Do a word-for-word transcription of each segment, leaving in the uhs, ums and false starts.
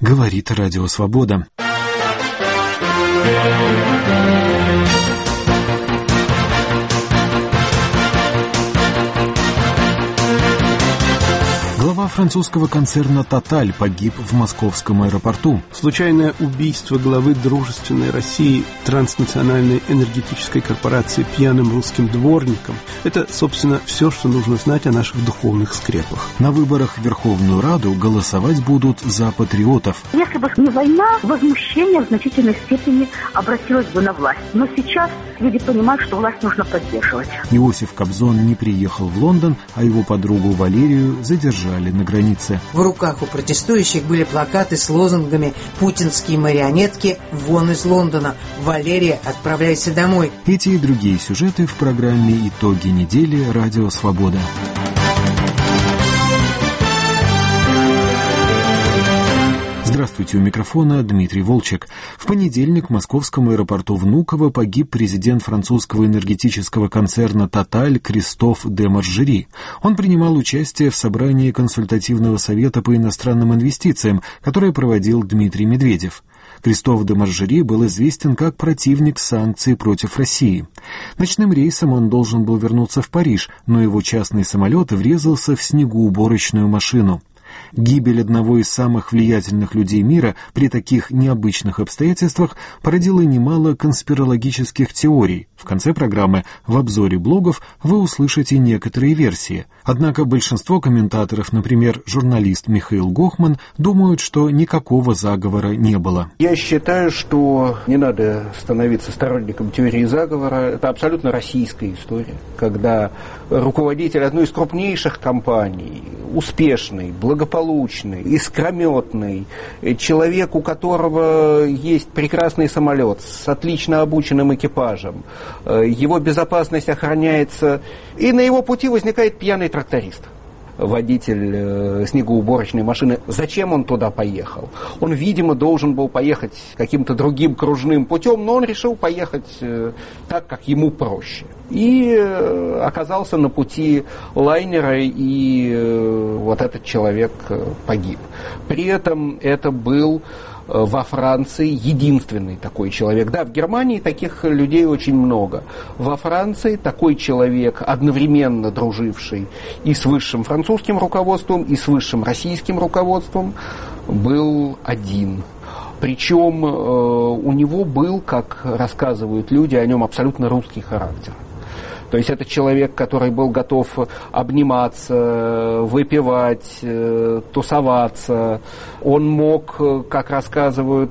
говорит Радио Свобода. Глава французского концерна «Тоталь» погиб в московском аэропорту. Случайное убийство главы дружественной России транснациональной энергетической корпорации пьяным русским дворником – это, собственно, все, что нужно знать о наших духовных скрепах. На выборах в Верховную Раду голосовать будут за патриотов. Если бы не война, возмущение в значительной степени обратилось бы на власть. Но сейчас люди понимают, что власть нужно поддерживать. Иосиф Кобзон не приехал в Лондон, а его подругу Валерию задержали на границе. В руках у протестующих были плакаты с лозунгами «Путинские марионетки, вон из Лондона! Валерия, отправляйся домой!». Эти и другие сюжеты в программе «Итоги недели. Радио Свобода». Здравствуйте, у микрофона Дмитрий Волчек. В понедельник в московском аэропорту Внуково погиб президент французского энергетического концерна «Тоталь» Кристоф де Маржери. Он принимал участие в собрании консультативного совета по иностранным инвестициям, которое проводил Дмитрий Медведев. Кристоф де Маржери был известен как противник санкций против России. Ночным рейсом он должен был вернуться в Париж, но его частный самолет врезался в снегоуборочную машину. Гибель одного из самых влиятельных людей мира при таких необычных обстоятельствах породила немало конспирологических теорий. В конце программы в обзоре блогов вы услышите некоторые версии. Однако большинство комментаторов, например, журналист Михаил Гохман, думают, что никакого заговора не было. Я считаю, что не надо становиться сторонником теории заговора. Это абсолютно российская история, когда руководитель одной из крупнейших компаний, успешный, благополучный, искрометный, человек, у которого есть прекрасный самолет с отлично обученным экипажем, его безопасность охраняется, и на его пути возникает пьяный тракторист, водитель э, снегоуборочной машины. Зачем он туда поехал? Он, видимо, должен был поехать каким-то другим кружным путем, но он решил поехать э, так, как ему проще. И э, оказался на пути лайнера, и э, вот этот человек э, погиб. При этом это был во Франции единственный такой человек. Да, в Германии таких людей очень много. Во Франции такой человек, одновременно друживший и с высшим французским руководством, и с высшим российским руководством, был один. Причем э, у него был, как рассказывают люди, о нем абсолютно русский характер. То есть это человек, который был готов обниматься, выпивать, тусоваться. Он мог, как рассказывают,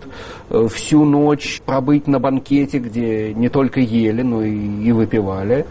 всю ночь пробыть на банкете, где не только ели, но и выпивали.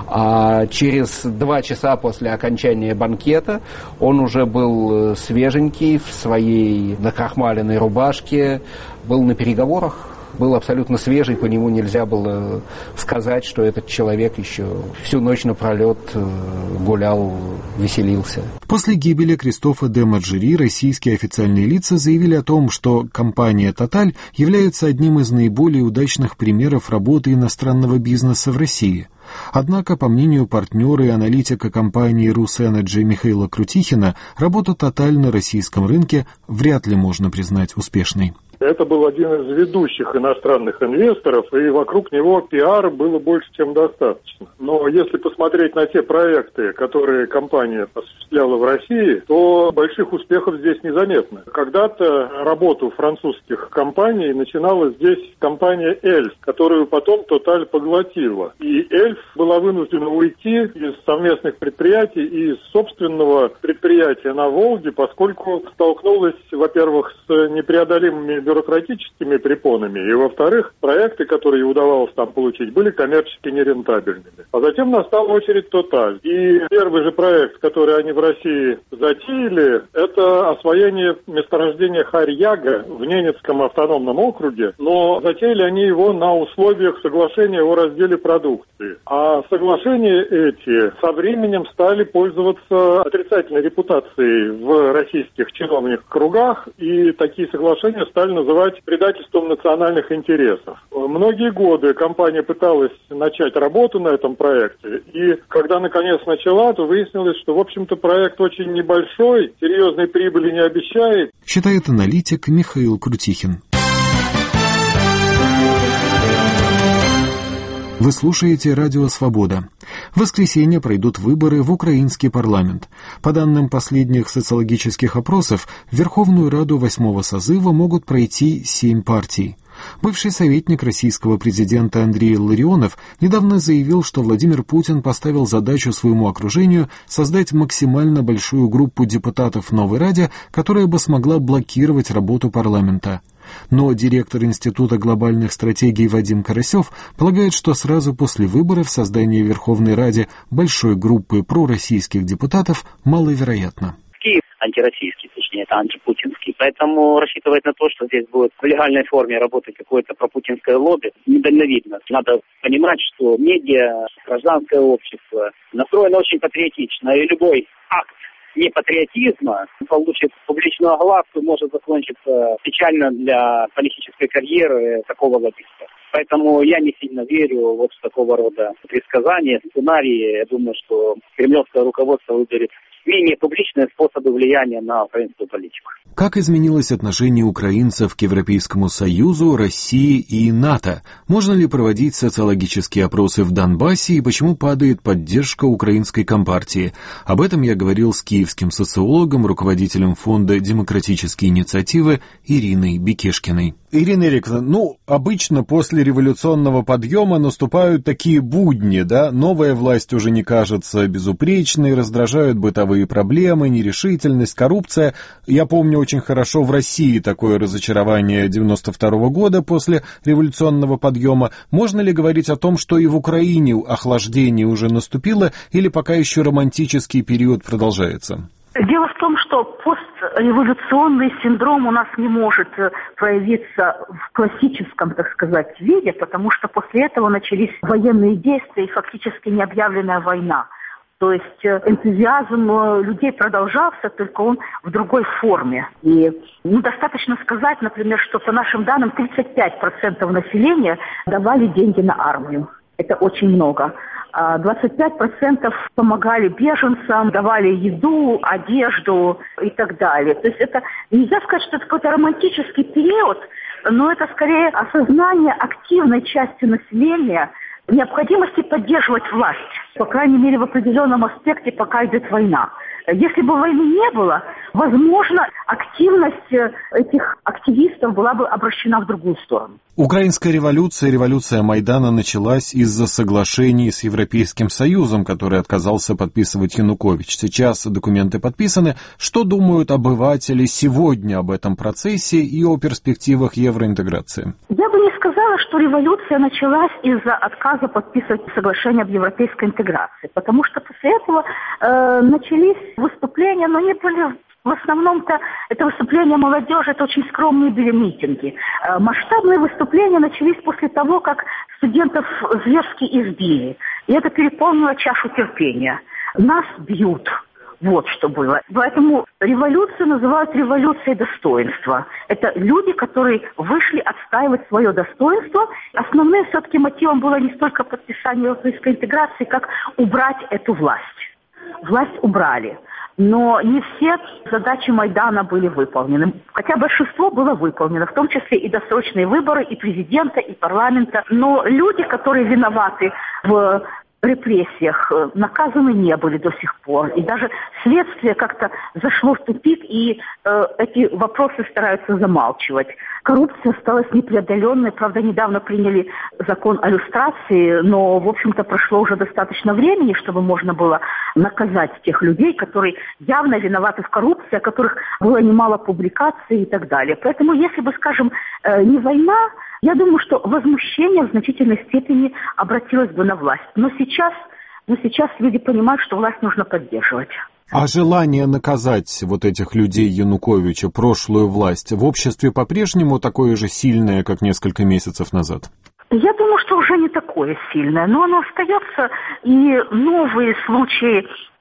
А через два часа после окончания банкета он уже был свеженький, в своей накрахмаленной рубашке, был на переговорах. Был абсолютно свежий, по нему нельзя было сказать, что этот человек еще всю ночь напролет гулял, веселился. После гибели Кристофа де Маржери российские официальные лица заявили о том, что компания «Тоталь» является одним из наиболее удачных примеров работы иностранного бизнеса в России. Однако, по мнению партнера и аналитика компании «Русэнерджи» Михаила Крутихина, работу «Тоталь» на российском рынке вряд ли можно признать успешной. Это был один из ведущих иностранных инвесторов, и вокруг него пиара было больше, чем достаточно. Но если посмотреть на те проекты, которые компания осуществляла в России, то больших успехов здесь незаметно. Когда-то работу французских компаний начинала здесь компания «Эльф», которую потом «Тоталь» поглотила. И «Эльф» была вынуждена уйти из совместных предприятий и из собственного предприятия на Волге, поскольку столкнулась, во-первых, с непреодолимыми бюрократическими препонами, и, во-вторых, проекты, которые удавалось там получить, были коммерчески нерентабельными. А затем настала очередь «Тоталь». И первый же проект, который они в России затеяли, это освоение месторождения Харьяга в Ненецком автономном округе, но затеяли они его на условиях соглашения о разделе продукции. А соглашения эти со временем стали пользоваться отрицательной репутацией в российских чиновных кругах, и такие соглашения стали жаль называть предательством национальных интересов. Многие годы компания пыталась начать работу на этом проекте, и когда наконец начала, то выяснилось, что, в общем-то, проект очень небольшой, серьезной прибыли не обещает. Считает аналитик Михаил Крутихин. Вы слушаете «Радио Свобода». В воскресенье пройдут выборы в украинский парламент. По данным последних социологических опросов, в Верховную Раду восьмого созыва могут пройти семь партий. Бывший советник российского президента Андрей Илларионов недавно заявил, что Владимир Путин поставил задачу своему окружению создать максимально большую группу депутатов в Новой Раде, которая бы смогла блокировать работу парламента. Но директор Института глобальных стратегий Вадим Карасев полагает, что сразу после выборов создание в Верховной Раде большой группы пророссийских депутатов маловероятно. Киев антироссийский, точнее, это антипутинский. Поэтому рассчитывать на то, что здесь будет в легальной форме работать какое-то пропутинское лобби, недальновидно. Надо понимать, что медиа, гражданское общество настроено очень патриотично, и любой акт непатриотизма получит публичную огласку, может закончиться печально для политической карьеры такого лоббиста. Поэтому я не сильно верю вот в такого рода предсказания, сценарии. Я думаю, что кремлевское руководство выберет менее публичные способы влияния на украинскую политику. Как изменилось отношение украинцев к Европейскому Союзу, России и НАТО? Можно ли проводить социологические опросы в Донбассе и почему падает поддержка украинской компартии? Об этом я говорил с киевским социологом, руководителем фонда «Демократические инициативы» Ириной Бекешкиной. Ирина Ириковна, ну, обычно после революционного подъема наступают такие будни, да? Новая власть уже не кажется безупречной, раздражают бытовые проблемы, нерешительность, коррупция. Я помню очень хорошо в России такое разочарование девяносто второго года после революционного подъема. Можно ли говорить о том, что и в Украине охлаждение уже наступило, или пока еще романтический период продолжается? Дело в том, что постреволюционный синдром у нас не может проявиться в классическом, так сказать, виде, потому что после этого начались военные действия и фактически необъявленная война. То есть энтузиазм людей продолжался, только он в другой форме. И ну, достаточно сказать, например, что по нашим данным тридцать пять процентов населения давали деньги на армию. Это очень много. двадцать пять процентов помогали беженцам, давали еду, одежду и так далее. То есть это нельзя сказать, что это какой-то романтический период, но это скорее осознание активной части населения необходимости поддерживать власть. По крайней мере, в определенном аспекте, пока идет война. Если бы войны не было, возможно, активность этих активистов была бы обращена в другую сторону. Украинская революция, революция Майдана началась из-за соглашений с Европейским Союзом, который отказался подписывать Янукович. Сейчас документы подписаны. Что думают обыватели сегодня об этом процессе и о перспективах евроинтеграции? Я бы не сказала, что революция началась из-за отказа подписывать соглашение об европейской интеграции, потому что после этого э, начались выступления, но не были... В основном-то это выступления молодежи, это очень скромные были митинги. Э, масштабные выступления начались после того, как студентов зверски избили. И это переполнило чашу терпения. Нас бьют. Вот что было. Поэтому революцию называют революцией достоинства. Это люди, которые вышли отстаивать свое достоинство. Основным все-таки мотивом было не столько подписание европейской интеграции, как убрать эту власть. Власть убрали. Но не все задачи Майдана были выполнены. Хотя большинство было выполнено, в том числе и досрочные выборы, и президента, и парламента. Но люди, которые виноваты в репрессиях, наказаны не были до сих пор. И даже следствие как-то зашло в тупик, и э, эти вопросы стараются замалчивать. Коррупция осталась непреодоленной. Правда, недавно приняли закон о люстрации, но, в общем-то, прошло уже достаточно времени, чтобы можно было наказать тех людей, которые явно виноваты в коррупции, о которых было немало публикаций и так далее. Поэтому, если бы, скажем, э, не война, я думаю, что возмущение в значительной степени обратилось бы на власть. Но сейчас, но сейчас люди понимают, что власть нужно поддерживать. А желание наказать вот этих людей Януковича, прошлую власть, в обществе по-прежнему такое же сильное, как несколько месяцев назад? Я думаю, что уже не такое сильное, но оно остается, и новые случаи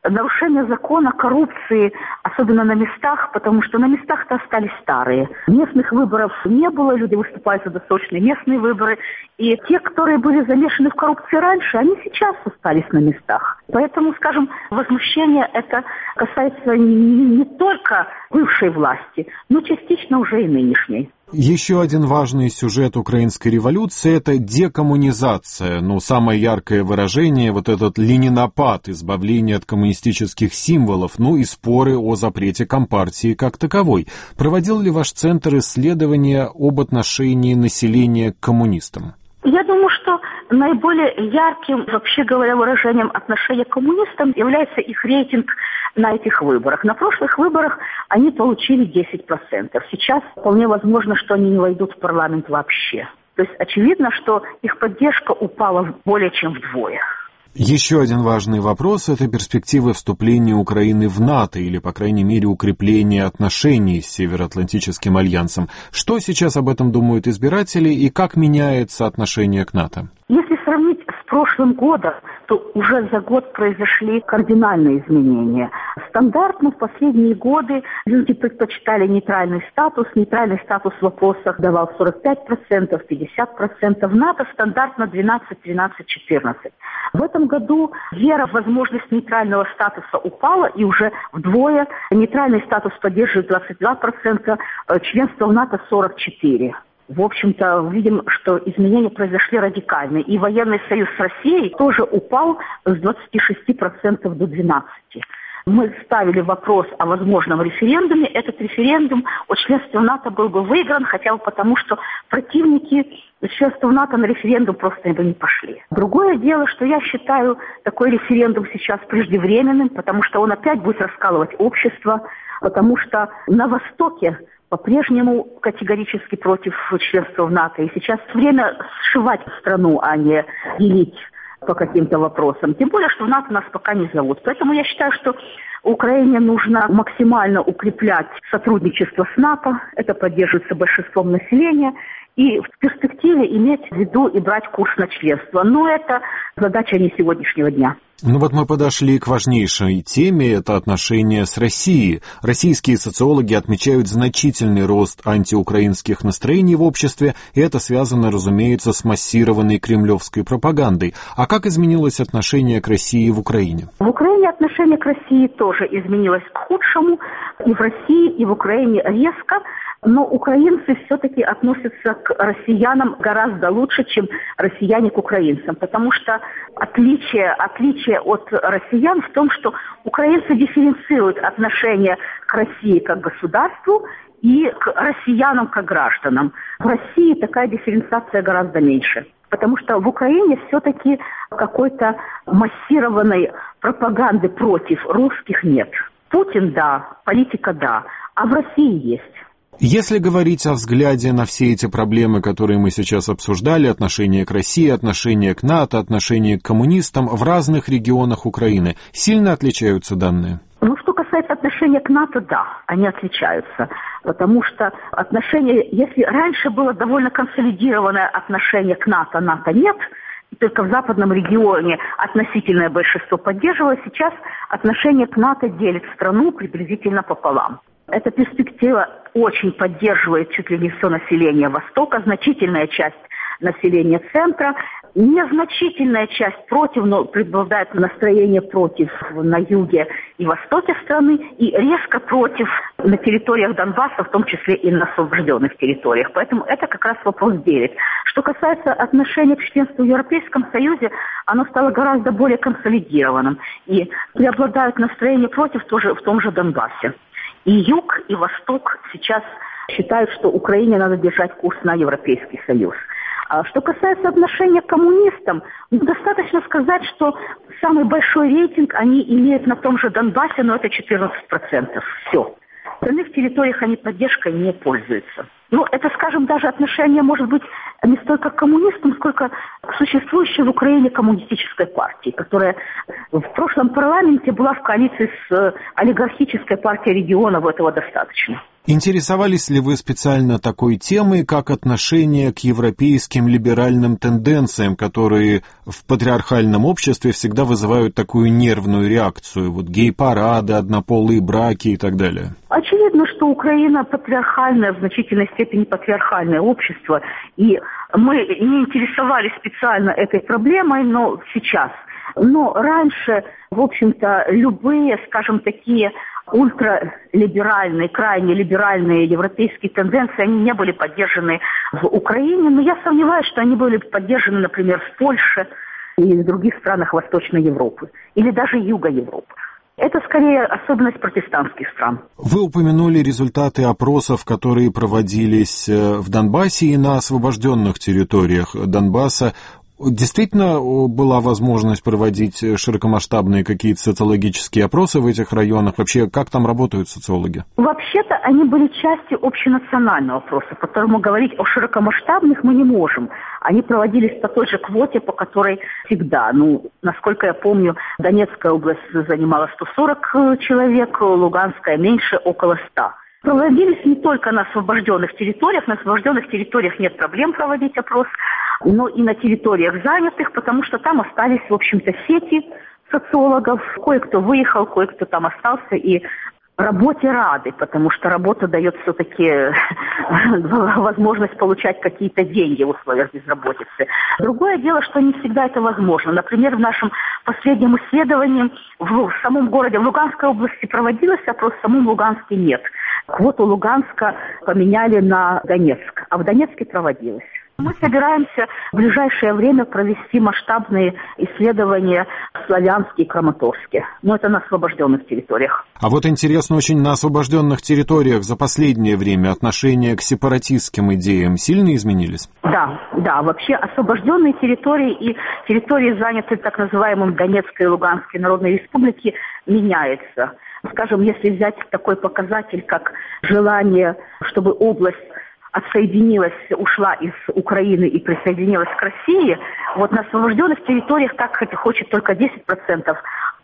нарушение закона, коррупции, особенно на местах, потому что на местах-то остались старые. Местных выборов не было, люди выступают за досрочные местные выборы. И те, которые были замешаны в коррупции раньше, они сейчас остались на местах. Поэтому, скажем, возмущение это касается не, не только бывшей власти, но частично уже и нынешней. Еще один важный сюжет украинской революции – это декоммунизация. Ну, самое яркое выражение – вот этот ленинопад, избавление от коммунистических символов, ну и споры о запрете компартии как таковой. Проводил ли ваш центр исследования об отношении населения к коммунистам? Я думаю, что наиболее ярким, вообще говоря, выражением отношения к коммунистам является их рейтинг на этих выборах. На прошлых выборах они получили десять процентов. Сейчас вполне возможно, что они не войдут в парламент вообще. То есть очевидно, что их поддержка упала более чем вдвое. Еще один важный вопрос – это перспективы вступления Украины в НАТО или, по крайней мере, укрепления отношений с Североатлантическим альянсом. Что сейчас об этом думают избиратели и как меняется отношение к НАТО? Если сравнить с прошлым годом, то уже за год произошли кардинальные изменения. Стандартно в последние годы люди предпочитали нейтральный статус. Нейтральный статус в вопросах давал сорок пять процентов, пятьдесят процентов. НАТО стандартно двенадцать, тринадцать, четырнадцать. В этом году вера в возможность нейтрального статуса упала, и уже вдвое нейтральный статус поддерживает двадцать два процента, членство в НАТО сорок четыре процента. В общем-то, видим, что изменения произошли радикальные. И военный союз с Россией тоже упал с двадцати шести процентов до двенадцати процентов. Мы ставили вопрос о возможном референдуме. Этот референдум о членстве в НАТО был бы выигран, хотя бы потому, что противники членства в НАТО на референдум просто бы не пошли. Другое дело, что я считаю такой референдум сейчас преждевременным, потому что он опять будет раскалывать общество, потому что на Востоке по-прежнему категорически против членства в НАТО. И сейчас время сшивать страну, а не делить по каким-то вопросам. Тем более, что в НАТО нас пока не зовут. Поэтому я считаю, что Украине нужно максимально укреплять сотрудничество с НАТО. Это поддерживается большинством населения. И в перспективе иметь в виду и брать курс на членство. Но это задача не сегодняшнего дня. Ну вот мы подошли к важнейшей теме, это отношения с Россией. Российские социологи отмечают значительный рост антиукраинских настроений в обществе, и это связано, разумеется, с массированной кремлевской пропагандой. А как изменилось отношение к России в Украине? В Украине отношение к России тоже изменилось к худшему. И в России, и в Украине резко. Но украинцы все-таки относятся к россиянам гораздо лучше, чем россияне к украинцам. Потому что отличие, отличие от россиян в том, что украинцы дифференцируют отношение к России как государству и к россиянам как гражданам. В России такая дифференциация гораздо меньше. Потому что в Украине все-таки какой-то массированной пропаганды против русских нет. Путин – да, политика – да, а в России есть. Если говорить о взгляде на все эти проблемы, которые мы сейчас обсуждали, отношение к России, отношение к НАТО, отношение к коммунистам, в разных регионах Украины, сильно отличаются данные? Ну, что касается отношения к НАТО, да, они отличаются. Потому что отношение, если раньше было довольно консолидированное отношение к НАТО, НАТО нет, только в западном регионе относительное большинство поддерживало, сейчас отношение к НАТО делит страну приблизительно пополам. Эта перспектива очень поддерживает чуть ли не все население Востока, значительная часть населения Центра, незначительная часть против, но преобладает настроение против на юге и востоке страны, и резко против на территориях Донбасса, в том числе и на освобожденных территориях. Поэтому это как раз вопрос делит. Что касается отношения к членству в Европейском Союзе, оно стало гораздо более консолидированным, и преобладают настроения против тоже в том же Донбассе. И юг, и восток сейчас считают, что Украине надо держать курс на Европейский Союз. А что касается отношения к коммунистам, ну, достаточно сказать, что самый большой рейтинг они имеют на том же Донбассе, но это четырнадцать процентов. Все. В остальных территориях они поддержкой не пользуются. Ну, это, скажем, даже отношение, может быть, не столько к коммунистам, сколько к существующей в Украине коммунистической партии, которая в прошлом парламенте была в коалиции с олигархической партией регионов, этого достаточно. Интересовались ли вы специально такой темой, как отношение к европейским либеральным тенденциям, которые в патриархальном обществе всегда вызывают такую нервную реакцию? Вот гей-парады, однополые браки и так далее. Очевидно, что Украина патриархальное, в значительной степени патриархальное общество, и мы не интересовались специально этой проблемой, но сейчас. Но раньше, в общем-то, любые, скажем, такие ультралиберальные, крайне либеральные европейские тенденции, они не были поддержаны в Украине, но я сомневаюсь, что они были поддержаны, например, в Польше и в других странах Восточной Европы, или даже Юга Европы. Это скорее особенность протестантских стран. Вы упомянули результаты опросов, которые проводились в Донбассе и на освобожденных территориях Донбасса. Действительно была возможность проводить широкомасштабные какие-то социологические опросы в этих районах? Вообще, как там работают социологи? Вообще-то они были частью общенационального опроса, поэтому говорить о широкомасштабных мы не можем. Они проводились по той же квоте, по которой всегда. Ну, насколько я помню, Донецкая область занимала сто сорок человек, Луганская меньше, около ста. Проводились не только на освобожденных территориях, на освобожденных территориях нет проблем проводить опрос, но и на территориях занятых, потому что там остались, в общем-то, сети социологов. Кое-кто выехал, кое-кто там остался, и работе рады, потому что работа дает все-таки возможность получать какие-то деньги в условиях безработицы. Другое дело, что не всегда это возможно. Например, в нашем последнем исследовании в самом городе, в Луганской области проводился опрос, в самом Луганске нет. Квоту Луганска поменяли на Донецк, а в Донецке проводилось. Мы собираемся в ближайшее время провести масштабные исследования в Славянске и Краматорске. Но это на освобожденных территориях. А вот интересно очень, на освобожденных территориях за последнее время отношения к сепаратистским идеям сильно изменились? Да, да. Вообще освобожденные территории и территории, занятые так называемым Донецкой и Луганской Народной Республики, меняются. Скажем, если взять такой показатель, как желание, чтобы область отсоединилась, ушла из Украины и присоединилась к России, вот на освобожденных территориях так хочет только десять процентов,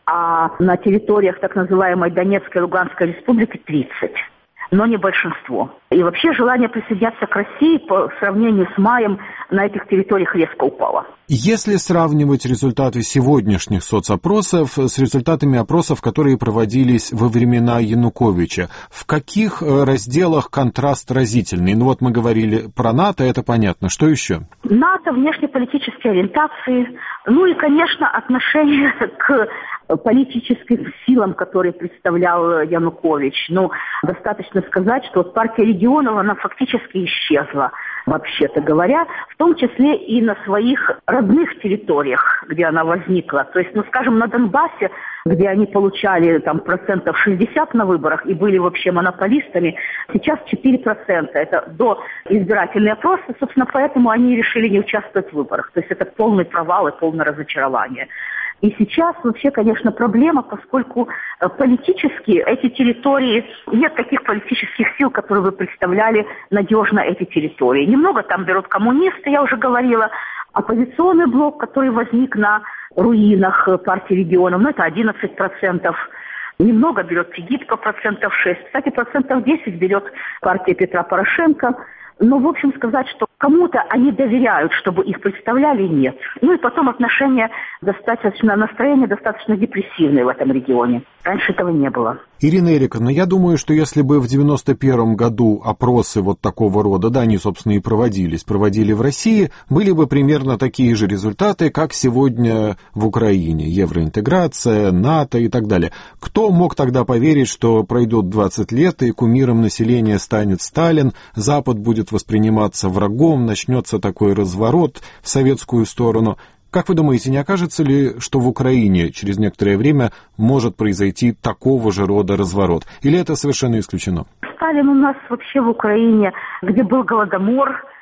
а на территориях так называемой Донецкой и Луганской республики тридцать процентов. Но не большинство. И вообще желание присоединяться к России по сравнению с маем на этих территориях резко упало. Если сравнивать результаты сегодняшних соцопросов с результатами опросов, которые проводились во времена Януковича, в каких разделах контраст разительный? Ну вот мы говорили про НАТО, это понятно. Что еще? НАТО, внешнеполитические ориентации, ну и, конечно, отношение к политическим силам, которые представлял Янукович. Ну, достаточно сказать, что вот партия регионов, она фактически исчезла, вообще-то говоря, в том числе и на своих родных территориях, где она возникла. То есть, ну, скажем, на Донбассе, где они получали там процентов шестьдесят на выборах и были вообще монополистами, сейчас четыре процента. Это до избирательные опросы, собственно, поэтому они решили не участвовать в выборах. То есть это полный провал и полное разочарование. И сейчас вообще, конечно, проблема, поскольку политически эти территории, нет таких политических сил, которые бы представляли надежно эти территории. Немного там берут коммунисты, я уже говорила, оппозиционный блок, который возник на руинах партии регионов, ну это одиннадцать процентов. Немного берет Фигипко, процентов шесть. Кстати, процентов десять берет партия Петра Порошенко. Но, в общем, сказать, что кому-то они доверяют, чтобы их представляли, нет. Ну и потом отношения достаточно, настроение достаточно депрессивное в этом регионе. Раньше этого не было. Ирина Эриковна, я думаю, что если бы в девяносто первом году опросы вот такого рода, да, они, собственно, и проводились, проводили в России, были бы примерно такие же результаты, как сегодня в Украине. Евроинтеграция, НАТО и так далее. Кто мог тогда поверить, что пройдут двадцать лет, и кумиром населения станет Сталин, Запад будет восприниматься врагом, начнется такой разворот в советскую сторону? Как вы думаете, не окажется ли, что в Украине через некоторое время может произойти такого же рода разворот? Или это совершенно исключено? Сталин у нас вообще в Украине, где был Голодомор,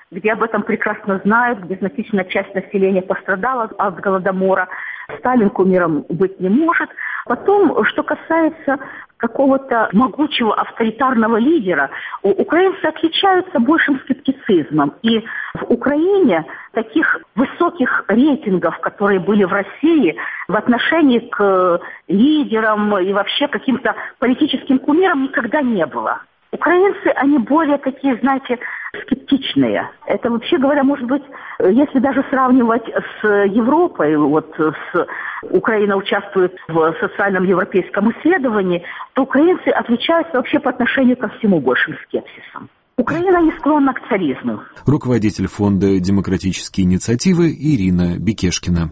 где об этом прекрасно знают, где значительная часть населения пострадала от Голодомора. Сталин кумиром быть не может. Потом, что касается какого-то могучего авторитарного лидера, украинцы отличаются большим скептицизмом. И в Украине таких высоких рейтингов, которые были в России, в отношении к лидерам и вообще каким-то политическим кумирам никогда не было. Украинцы, они более такие, знаете, скептичные. Это, вообще говоря, может быть, если даже сравнивать с Европой, вот с Украина участвует в социальном европейском исследовании, то украинцы отличаются вообще по отношению ко всему большим скепсисом. Украина не склонна к царизму. Руководитель фонда «Демократические инициативы» Ирина Бекешкина.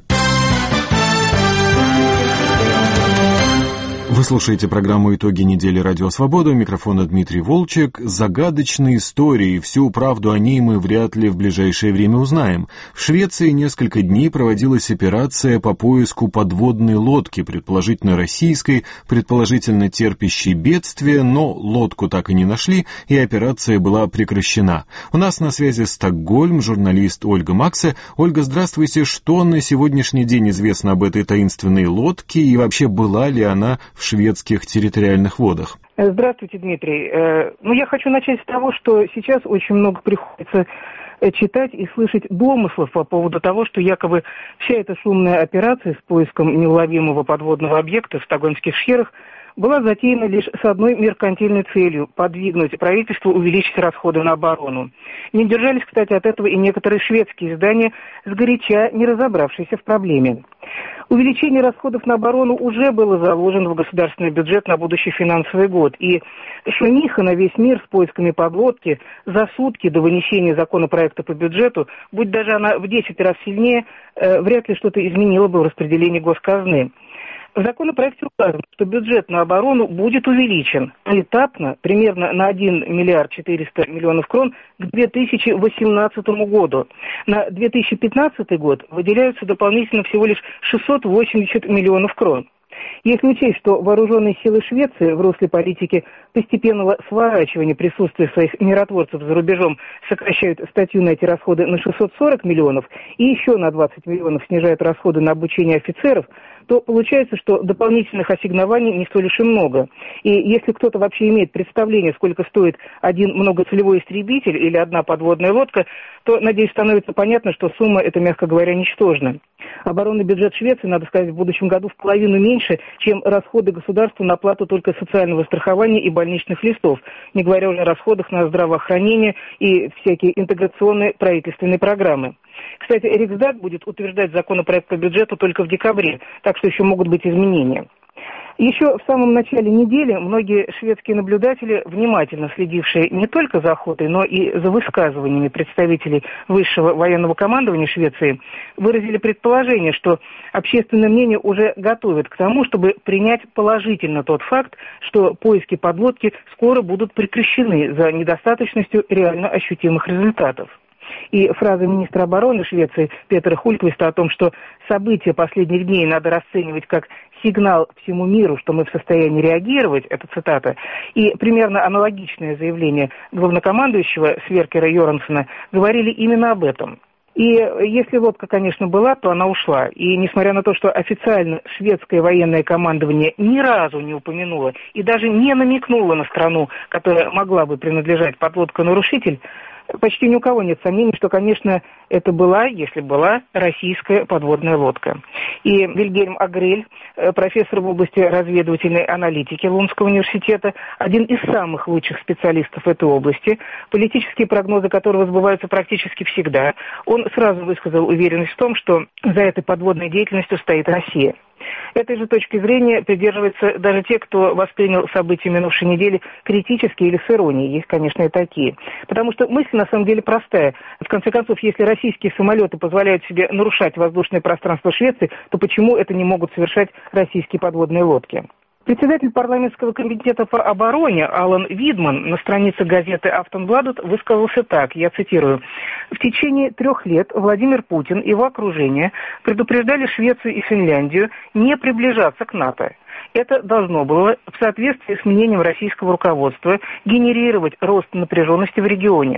Вы слушаете программу «Итоги недели. Радио Свобода». У микрофона Дмитрий Волчек. Загадочные истории. Всю правду о ней мы вряд ли в ближайшее время узнаем. В Швеции несколько дней проводилась операция по поиску подводной лодки, предположительно российской, предположительно терпящей бедствие, но лодку так и не нашли, и операция была прекращена. У нас на связи Стокгольм, журналист Ольга Максе. Ольга, здравствуйте. Что на сегодняшний день известно об этой таинственной лодке, и вообще была ли она в шведских территориальных водах? Здравствуйте, Дмитрий. Ну, я хочу начать с того, что сейчас очень много приходится читать и слышать домыслов по поводу того, что якобы вся эта шумная операция с поиском неуловимого подводного объекта в стокгольмских шхерах была затеяна лишь с одной меркантильной целью – подвигнуть правительство увеличить расходы на оборону. Не держались, кстати, от этого и некоторые шведские издания, сгоряча не разобравшиеся в проблеме. Увеличение расходов на оборону уже было заложено в государственный бюджет на будущий финансовый год. И шумиха на весь мир с поисками подлодки за сутки до вынесения законопроекта по бюджету, будь даже она в десять раз сильнее, э, вряд ли что-то изменило бы в распределении госказны. В законопроекте указано, что бюджет на оборону будет увеличен этапно, примерно на один миллиард четыреста миллионов крон к две тысячи восемнадцатому году. На две тысячи пятнадцатый год выделяются дополнительно всего лишь шестьсот восемьдесят миллионов крон. Если учесть, что вооруженные силы Швеции в русле политики постепенного сворачивания присутствия своих миротворцев за рубежом сокращают статью на эти расходы на шестьсот сорок миллионов и еще на двадцать миллионов снижают расходы на обучение офицеров, то получается, что дополнительных ассигнований не столь уж и много. И если кто-то вообще имеет представление, сколько стоит один многоцелевой истребитель или одна подводная лодка, то, надеюсь, становится понятно, что сумма эта, мягко говоря, ничтожна. Оборонный бюджет Швеции, надо сказать, в будущем году в половину меньше, чем расходы государства на плату только социального страхования и больничных листов, не говоря уже о расходах на здравоохранение и всякие интеграционные правительственные программы. Кстати, Риксдаг будет утверждать законопроект по бюджету только в декабре, так что еще могут быть изменения. Еще в самом начале недели многие шведские наблюдатели, внимательно следившие не только за охотой, но и за высказываниями представителей высшего военного командования Швеции, выразили предположение, что общественное мнение уже готовит к тому, чтобы принять положительно тот факт, что поиски подлодки скоро будут прекращены за недостаточностью реально ощутимых результатов. И фраза министра обороны Швеции Петера Хульквиста о том, что события последних дней надо расценивать как сигнал всему миру, что мы в состоянии реагировать, это цитата, и примерно аналогичное заявление главнокомандующего Сверкера Йорансена говорили именно об этом. И если лодка, конечно, была, то она ушла. И несмотря на то, что официально шведское военное командование ни разу не упомянуло и даже не намекнуло на страну, которая могла бы принадлежать подлодка-нарушитель, почти ни у кого нет сомнений, что, конечно, это была, если была, российская подводная лодка. И Вильгельм Агрель, профессор в области разведывательной аналитики Лунского университета, один из самых лучших специалистов этой области, политические прогнозы которого сбываются практически всегда, он сразу высказал уверенность в том, что за этой подводной деятельностью стоит Россия. Этой же точки зрения придерживаются даже те, кто воспринял события минувшей недели критически или с иронией. Есть, конечно, и такие. Потому что мысль на самом деле простая. В конце концов, если российские самолеты позволяют себе нарушать воздушное пространство Швеции, то почему это не могут совершать российские подводные лодки? Председатель парламентского комитета по обороне Алан Видман на странице газеты «Афтонбладет» высказался так, я цитирую: «В течение трех лет Владимир Путин и его окружение предупреждали Швецию и Финляндию не приближаться к НАТО. Это должно было, в соответствии с мнением российского руководства, генерировать рост напряженности в регионе.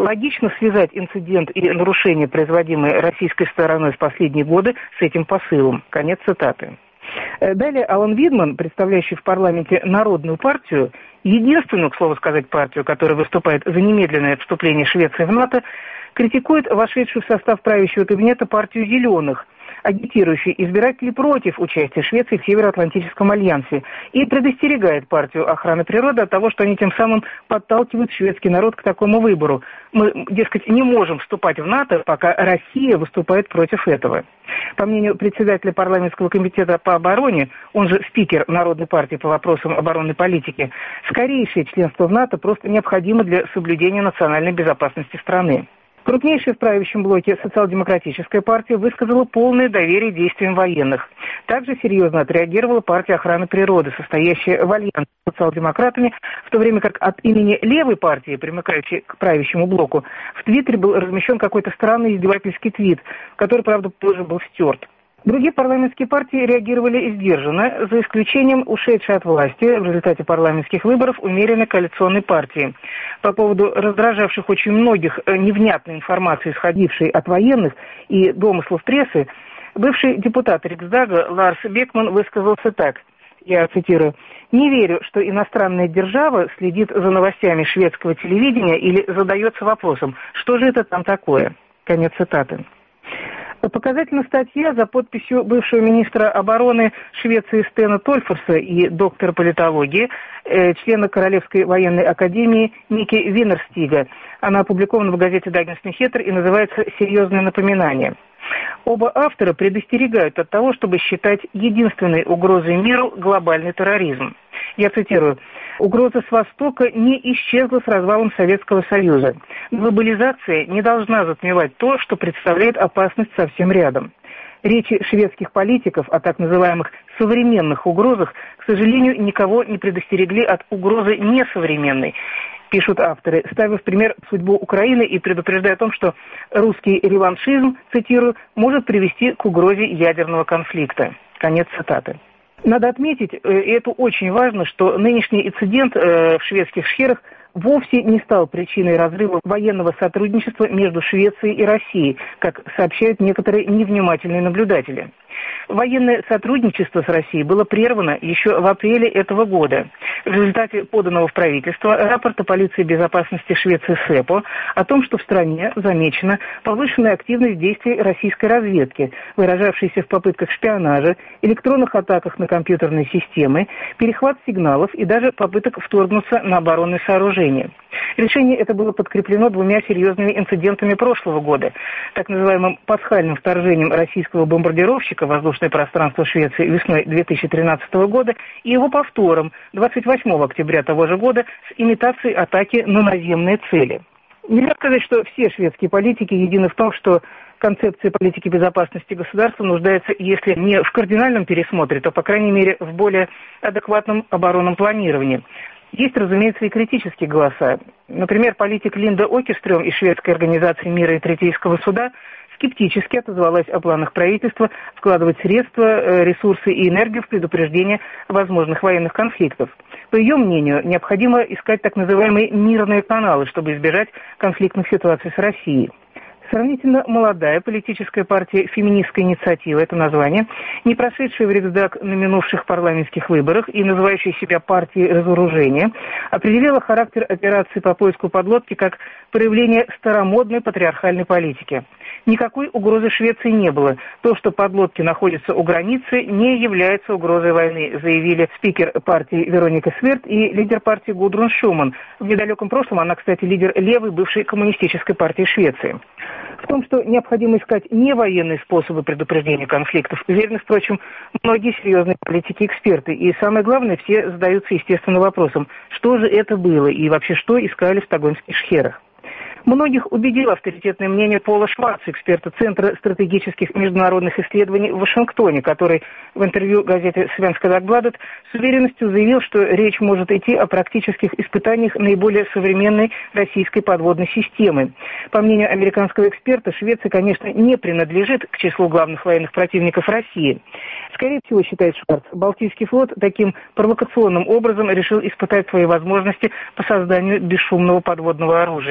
Логично связать инцидент и нарушения, производимые российской стороной в последние годы, с этим посылом. Конец цитаты. Далее Алан Видман, представляющий в парламенте Народную партию, единственную, к слову сказать, партию, которая выступает за немедленное вступление Швеции в НАТО, критикует вошедшую в состав правящего кабинета партию «Зеленых», агитирующий избирателей против участия Швеции в Североатлантическом альянсе, и предостерегает партию охраны природы от того, что они тем самым подталкивают шведский народ к такому выбору. Мы, дескать, не можем вступать в НАТО, пока Россия выступает против этого. По мнению председателя парламентского комитета по обороне, он же спикер Народной партии по вопросам оборонной политики, скорейшее членство в НАТО просто необходимо для соблюдения национальной безопасности страны. Крупнейшая в правящем блоке социал-демократическая партия высказала полное доверие действиям военных. Также серьезно отреагировала партия охраны природы, состоящая в альянсе с социал-демократами, в то время как от имени левой партии, примыкающей к правящему блоку, в Твиттере был размещен какой-то странный издевательский твит, который, правда, позже был стерт. Другие парламентские партии реагировали сдержанно, за исключением ушедшей от власти в результате парламентских выборов умеренной коалиционной партии. По поводу раздражавших очень многих невнятной информации, исходившей от военных и домыслов прессы, бывший депутат Риксдага Ларс Бекман высказался так, я цитирую: «Не верю, что иностранная держава следит за новостями шведского телевидения или задается вопросом, что же это там такое». Конец цитаты. Показательна статья за подписью бывшего министра обороны Швеции Стена Тольферса и доктора политологии, э, члена Королевской военной академии Ники Виннерстига. Она опубликована в газете «Даггинс Nyheter» и называется «Серьезное напоминание». Оба автора предостерегают от того, чтобы считать единственной угрозой миру глобальный терроризм. Я цитирую: «Угроза с Востока не исчезла с развалом Советского Союза. Глобализация не должна затмевать то, что представляет опасность совсем рядом. Речи шведских политиков о так называемых современных угрозах, к сожалению, никого не предостерегли от угрозы несовременной», пишут авторы, ставя в пример судьбу Украины и предупреждая о том, что русский реваншизм, цитирую, может привести к угрозе ядерного конфликта. Конец цитаты. Надо отметить, и это очень важно, что нынешний инцидент в шведских шхерах вовсе не стал причиной разрыва военного сотрудничества между Швецией и Россией, как сообщают некоторые невнимательные наблюдатели. Военное сотрудничество с Россией было прервано еще в апреле этого года в результате поданного в правительство рапорта полиции безопасности Швеции СЭПО о том, что в стране замечена повышенная активность действий российской разведки, выражавшаяся в попытках шпионажа, электронных атаках на компьютерные системы, перехват сигналов и даже попыток вторгнуться на оборонные сооружения. Решение это было подкреплено двумя серьезными инцидентами прошлого года, так называемым пасхальным вторжением российского бомбардировщика в воздушное пространство Швеции весной две тысячи тринадцатого года и его повтором двадцать восьмого октября того же года с имитацией атаки на наземные цели. Нельзя сказать, что все шведские политики едины в том, что концепция политики безопасности государства нуждается, если не в кардинальном пересмотре, то, по крайней мере, в более адекватном оборонном планировании. Есть, разумеется, и критические голоса. Например, политик Линда Окерстрём из шведской организации мира и Третейского суда скептически отозвалась о планах правительства вкладывать средства, ресурсы и энергию в предупреждение возможных военных конфликтов. По ее мнению, необходимо искать так называемые мирные каналы, чтобы избежать конфликтных ситуаций с Россией. Сравнительно молодая политическая партия «Феминистская инициатива» — это название, не прошедшая в Риксдаг на минувших парламентских выборах и называющая себя партией разоружения, определила характер операции по поиску подлодки как проявление старомодной патриархальной политики. Никакой угрозы Швеции не было. То, что подлодки находятся у границы, не является угрозой войны, заявили спикер партии Вероника Сверд и лидер партии Гудрун Шуман. В недалеком прошлом она, кстати, лидер левой бывшей коммунистической партии Швеции. В том, что необходимо искать невоенные способы предупреждения конфликтов, уверены, впрочем, многие серьезные политики и эксперты. И самое главное, все задаются, естественно, вопросом, что же это было и вообще что искали в стокгольмских шхерах. Многих убедило авторитетное мнение Пола Шварца, эксперта Центра стратегических международных исследований в Вашингтоне, который в интервью газете «Свенска Дагбладет» с уверенностью заявил, что речь может идти о практических испытаниях наиболее современной российской подводной системы. По мнению американского эксперта, Швеция, конечно, не принадлежит к числу главных военных противников России. Скорее всего, считает Шварц, Балтийский флот таким провокационным образом решил испытать свои возможности по созданию бесшумного подводного оружия.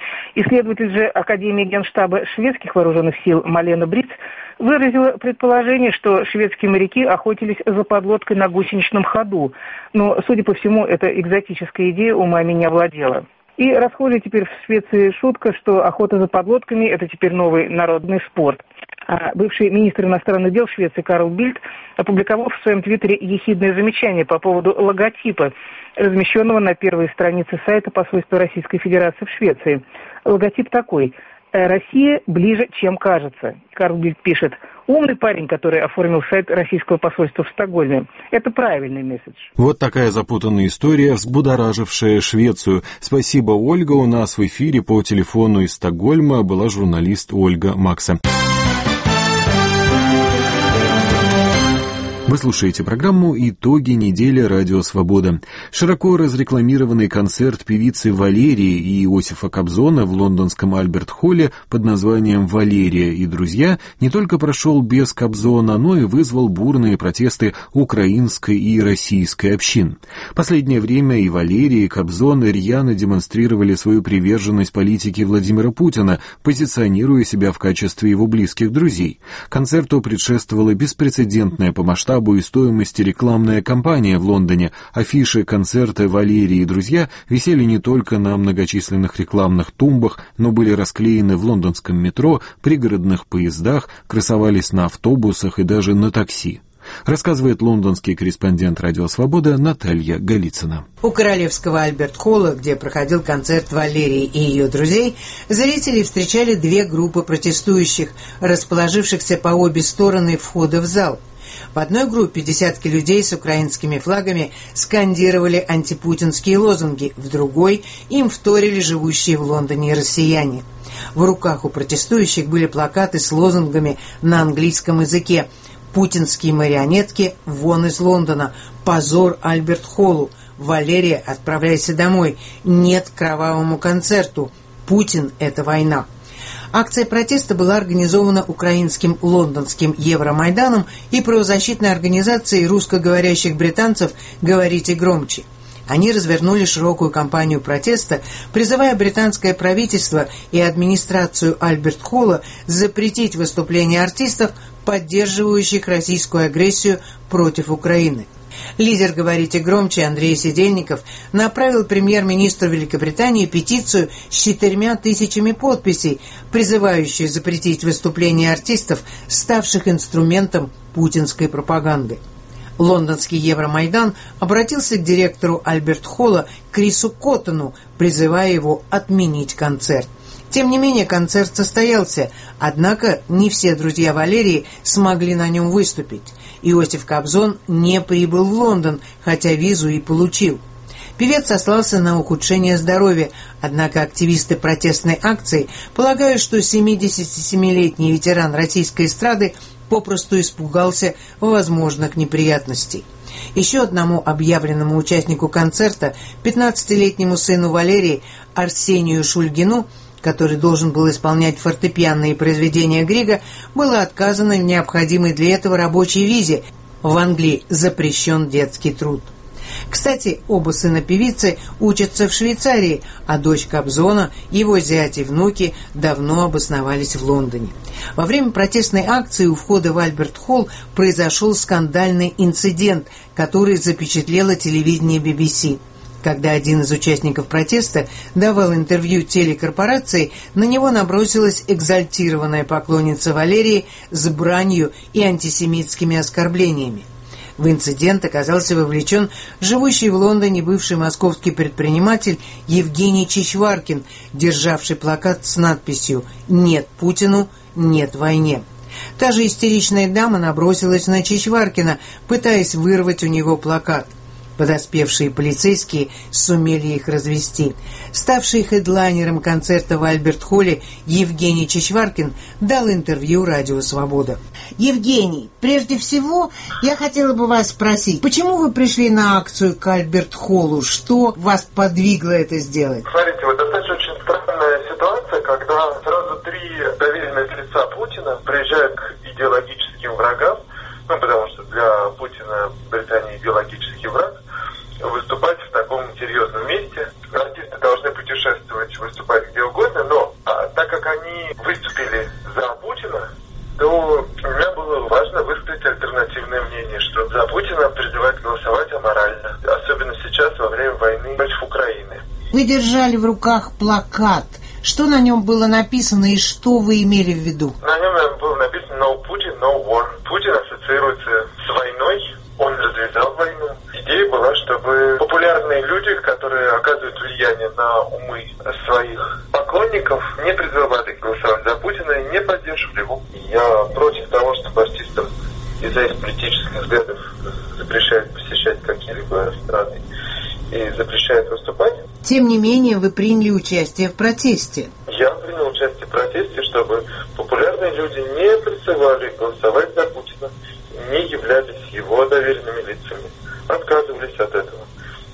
Исследователь же Академии Генштаба шведских вооруженных сил Малена Бриц выразила предположение, что шведские моряки охотились за подлодкой на гусеничном ходу. Но, судя по всему, эта экзотическая идея умами не овладела. И расходит теперь в Швеции шутка, что охота за подлодками – это теперь новый народный спорт. А бывший министр иностранных дел Швеции Карл Бильд опубликовал в своем твиттере ехидное замечание по поводу логотипа, размещенного на первой странице сайта посольства Российской Федерации в Швеции. Логотип такой: «Россия ближе, чем кажется». Карл Бильд пишет: «Умный парень, который оформил сайт российского посольства в Стокгольме. Это правильный месседж». Вот такая запутанная история, взбудоражившая Швецию. Спасибо, Ольга. У нас в эфире по телефону из Стокгольма была журналист Ольга Макса. Вы слушаете программу «Итоги недели. Радио Свобода». Широко разрекламированный концерт певицы Валерии и Иосифа Кобзона в лондонском Альберт-Холле под названием «Валерия и друзья» не только прошел без Кобзона, но и вызвал бурные протесты украинской и российской общин. Последнее время и Валерия, и Кобзон рьяно демонстрировали свою приверженность политике Владимира Путина, позиционируя себя в качестве его близких друзей. Концерту предшествовала беспрецедентная по масштабу и стоимости рекламная кампания в Лондоне. Афиши концерта «Валерии и друзья» висели не только на многочисленных рекламных тумбах, но были расклеены в лондонском метро, пригородных поездах, красовались на автобусах и даже на такси. Рассказывает лондонский корреспондент «Радио Свобода» Наталья Голицына. У королевского Альберт-Холла, где проходил концерт Валерии и ее друзей, зрители встречали две группы протестующих, расположившихся по обе стороны входа в зал. В одной группе десятки людей с украинскими флагами скандировали антипутинские лозунги, в другой им вторили живущие в Лондоне россияне. В руках у протестующих были плакаты с лозунгами на английском языке: «Путинские марионетки, вон из Лондона», «Позор Альберт-Холлу», «Валерия, отправляйся домой», «Нет кровавому концерту», «Путин – это война». Акция протеста была организована украинским лондонским Евромайданом и правозащитной организацией русскоговорящих британцев «Говорите громче». Они развернули широкую кампанию протеста, призывая британское правительство и администрацию Альберт-Холла запретить выступления артистов, поддерживающих российскую агрессию против Украины. Лидер «Говорите громче» Андрей Сидельников направил премьер-министру Великобритании петицию с четырьмя тысячами подписей, призывающую запретить выступления артистов, ставших инструментом путинской пропаганды. Лондонский Евромайдан обратился к директору Альберт-Холла Крису Коттону, призывая его отменить концерт. Тем не менее, концерт состоялся, однако не все друзья Валерии смогли на нем выступить. Иосиф Кобзон не прибыл в Лондон, хотя визу и получил. Певец сослался на ухудшение здоровья, однако активисты протестной акции полагают, что семидесятисемилетний ветеран российской эстрады попросту испугался возможных неприятностей. Еще одному объявленному участнику концерта, пятнадцатилетнему сыну Валерии Арсению Шульгину, который должен был исполнять фортепианные произведения Грига, было отказано в необходимой для этого рабочей визе. В Англии запрещен детский труд. Кстати, оба сына певицы учатся в Швейцарии, а дочь Кобзона, его зять и внуки давно обосновались в Лондоне. Во время протестной акции у входа в Альберт-Холл произошел скандальный инцидент, который запечатлело телевидение би би си. Когда один из участников протеста давал интервью телекорпорации, на него набросилась экзальтированная поклонница Валерии с бранью и антисемитскими оскорблениями. В инцидент оказался вовлечен живущий в Лондоне бывший московский предприниматель Евгений Чичваркин, державший плакат с надписью «Нет Путину, нет войне». Та же истеричная дама набросилась на Чичваркина, пытаясь вырвать у него плакат. Подоспевшие полицейские сумели их развести. Ставший хедлайнером концерта в Альберт-Холле Евгений Чичваркин дал интервью «Радио Свобода». Евгений, прежде всего, я хотела бы вас спросить, почему вы пришли на акцию к Альберт-Холлу? Что вас подвигло это сделать? Смотрите, вот достаточно очень странная ситуация, когда сразу три доверенных лица Путина приезжают к идеологическим врагам, ну, потому что для Путина Британия идеологический враг, выступать в таком серьезном месте. Артисты должны путешествовать, выступать где угодно, держали в руках плакат. Что на нем было написано и что вы имели в виду? На нем было написано «No Putin, no war». Путин ассоциируется с войной, он развязал войну. Идея была, чтобы популярные люди, которые оказывают влияние на умы своих поклонников, не призывали голосовать за Путина и не поддерживали его. Я против того, что артистам из-за их политических взглядов запрещают посещать какие-либо страны и запрещают выступать. Тем не менее, вы приняли участие в протесте. Я принял участие в протесте, чтобы популярные люди не призывали голосовать за Путина, не являлись его доверенными лицами, отказывались от этого.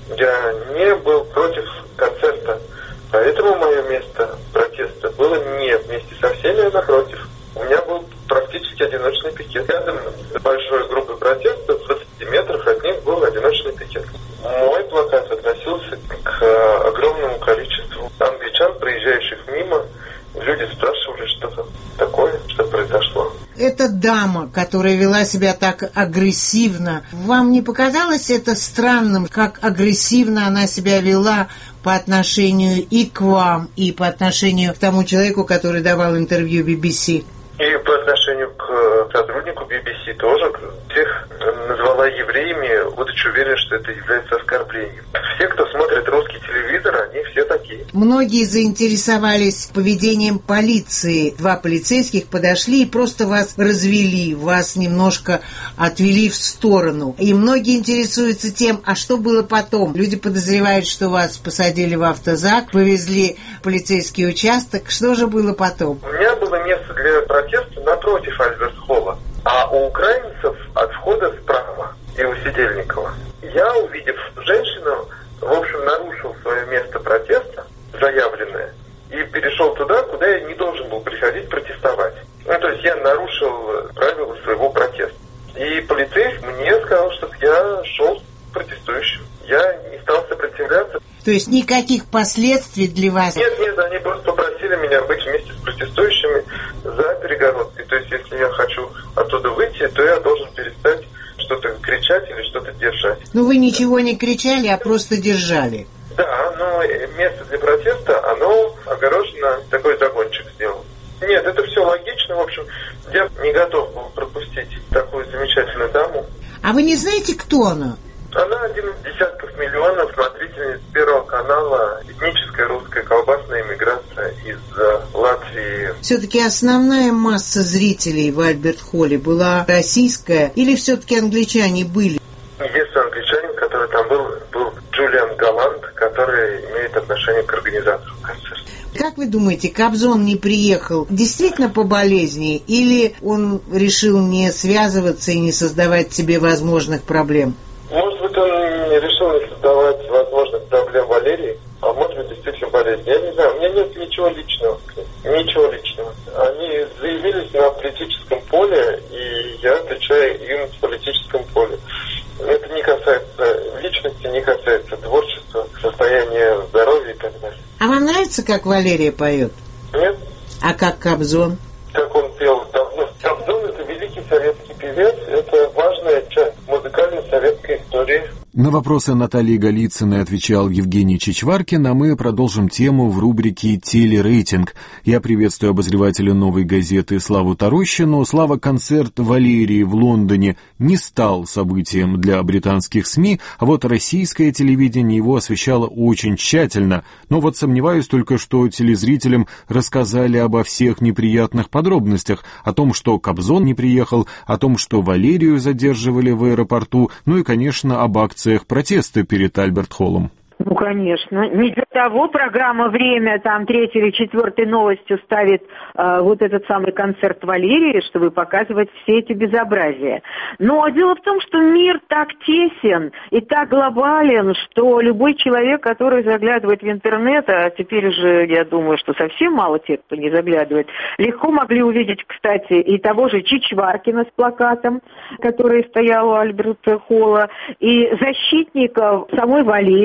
Я не был против концерта, поэтому мое место протеста было не вместе со всеми, а напротив. У меня был практически одиночный пикет. Рядом с большой группой протеста, в двадцати метрах от них был одиночный пикет. Мой плакат относился к огромному количеству англичан, проезжающих мимо. Люди спрашивали, что такое, что произошло. Эта дама, которая вела себя так агрессивно, вам не показалось это странным, как агрессивно она себя вела по отношению и к вам, и по отношению к тому человеку, который давал интервью би би си? И по отношению к сотруднику би би си тоже. Всех назвала евреями, будучи уверен, что это является оскорблением. Все, кто смотрит русский телевизор, они все такие. Многие заинтересовались поведением полиции. Два полицейских подошли и просто вас развели, вас немножко отвели в сторону. И многие интересуются тем, а что было потом. Люди подозревают, что вас посадили в автозак, повезли в полицейский участок. Что же было потом? У меня было место для протеста напротив Альберт-холла, а у украинцев от входа справа и у Сидельникова. Я, увидев женщину, в общем, нарушил свое место протеста, заявленное, и перешел туда, куда я не должен был приходить протестовать. Ну, то есть я нарушил правила своего протеста. И полицейский мне сказал, чтобы я шел протестующим. Я не стал сопротивляться. То есть никаких последствий для вас? Нет, нет, они просто попросили меня быть вместе с протестующими за перегородкой. То есть если я хочу оттуда выйти, то я должен перестать что-то кричать или что-то держать. Ну вы ничего не кричали, а просто держали. Да, но место для протеста, оно огорожено, такой загончик сделан. Нет, это все логично. В общем, я не готов был пропустить такую замечательную даму. А вы не знаете, кто она? Она один из десятков миллионов смотрительниц Первого канала, этническая русская колбасная иммиграция из Латвии. Все-таки основная масса зрителей в Альберт-холле была российская или все-таки англичане были? Единственный англичанин, который там был, был Джулиан Галланд, который имеет отношение к организатору концерта. Как вы думаете, Кобзон не приехал действительно по болезни или он решил не связываться и не создавать себе возможных проблем? Может быть, он решил не создавать возможных проблем Валерии, а может быть, действительно болезнь. Я не знаю, у меня нет ничего личного. Ничего личного. Они заявились на политическом поле, и я отвечаю им в политическом поле. Это не касается личности, не касается творчества, состояния здоровья и так далее. А вам нравится, как Валерия поет? Нет. А как Кобзон? Как он пел давно. Кобзон — это великий советский певец, это важная часть музыкальной советской истории. На вопросы Натальи Голицыной отвечал Евгений Чичваркин, а мы продолжим тему в рубрике «Телерейтинг». Я приветствую обозревателя «Новой газеты» Славу Тарощину. Слава, концерт Валерии в Лондоне не стал событием для британских СМИ, а вот российское телевидение его освещало очень тщательно. Но вот сомневаюсь только, что телезрителям рассказали обо всех неприятных подробностях, о том, что Кобзон не приехал, о том, что Валерию задерживали в аэропорту, ну и, конечно, об акции протеста перед Альберт-холлом. Ну, конечно. Не для того программа «Время» там третьей или четвертой новостью ставит э, вот этот самый концерт Валерии, чтобы показывать все эти безобразия. Но дело в том, что мир так тесен и так глобален, что любой человек, который заглядывает в интернет, а теперь уже, я думаю, что совсем мало тех, кто не заглядывает, легко могли увидеть, кстати, и того же Чичваркина с плакатом, который стоял у Альберт-холла, и защитников самой Валерии,